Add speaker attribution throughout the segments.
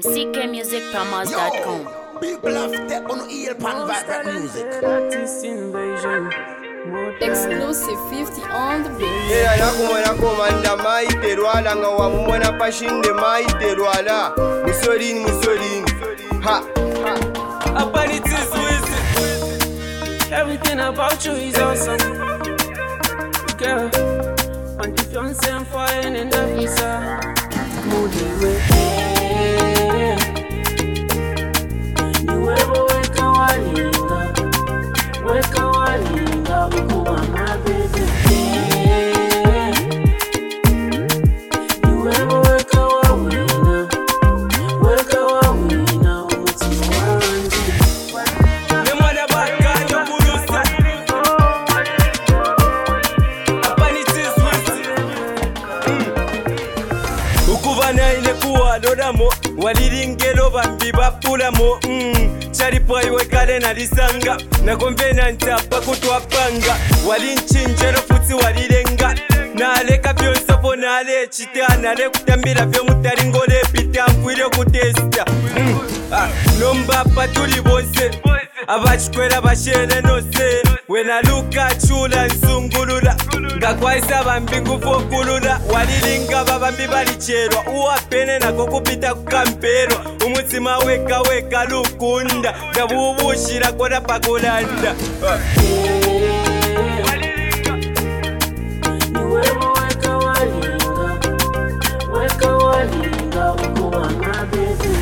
Speaker 1: ckmusicpromos.com.
Speaker 2: People have step on ear pan vibrant music.
Speaker 3: Exclusive 50 on the beat.
Speaker 4: Yeah, nakumwena komanda maite rwala nga wamumwena pashinde maite rwala musolini ha
Speaker 5: Upon it is with everything about you is awesome, girl. And if you're saying fine and the visa, moody way. You ever wake a walinga, ukuwa my baby. You ever wake a wawina, umutima wangu. Nemwana bakanya kurusa. Ukuvana ile kuwa loramo walilingelo bambi bapulamo charipai wekale nalisanga nakomvena ntapa kutwapanga walinchinjero futsi walilenga naleka byonsopo nale chita nale kutambira byo mutalingole pita mkwile kutesta nombapa tuli bose abachikwera bashene nose wena luka chula nsungulula ngakwaisa bambi kufokulula walilinga babambi balicherwa uwapene nako kupita kukampero umutima weka lukunda ndabubushira kona pakulanda weka walinga ukuwa mabebi.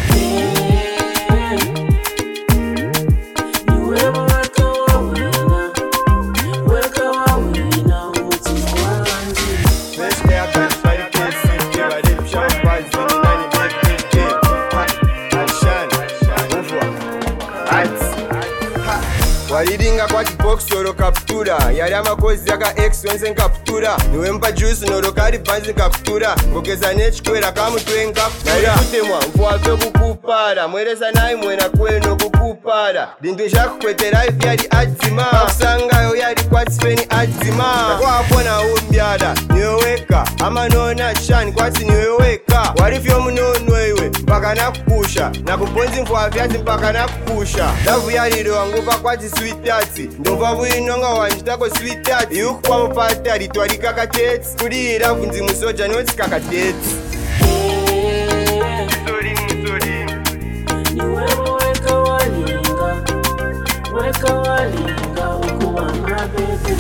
Speaker 4: walilinga kwa kibox oro kaptura yali amakozi yaka X wense nkaptura niwe mpa juice noro kali panzi nkaptura ngokeza nechikwera kamutwenga nali kutemwa mfuwave kukupara mwereza nayi mwena kweno kukupara dindu jakukwetera ivi yali adzima akusangayo yali kwatsifeni adzima kwapona umbyala niwe weka amanona shani kwatsi niwe weka walifyo munono iwe mpaka nakukusha nakumponzi mfuwavyazi mpaka nakukusha lavu yalilo wangupa kwatsi sweetati ndova bwinonga wanjitako sweetati iukwa mupati alitwalika katetsi kulira kunzi musoja noti kakatetsi
Speaker 5: weka walinga ukuwa mabebi.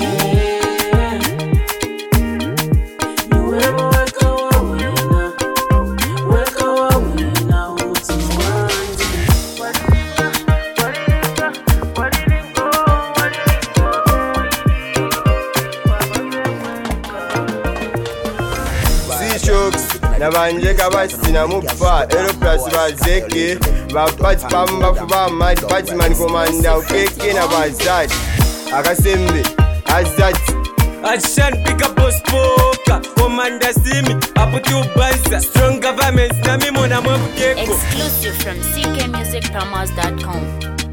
Speaker 4: nabanjeka basina mupa Aeroplus bazeke bapati pambafu bamali Batman komanda ukeke na bazadi akasembe azati
Speaker 5: Action pick up boss poker Commander Simi aputu banza Strong government na mimo na mwebukeko.
Speaker 1: Exclusive from ckmusicpromos.com.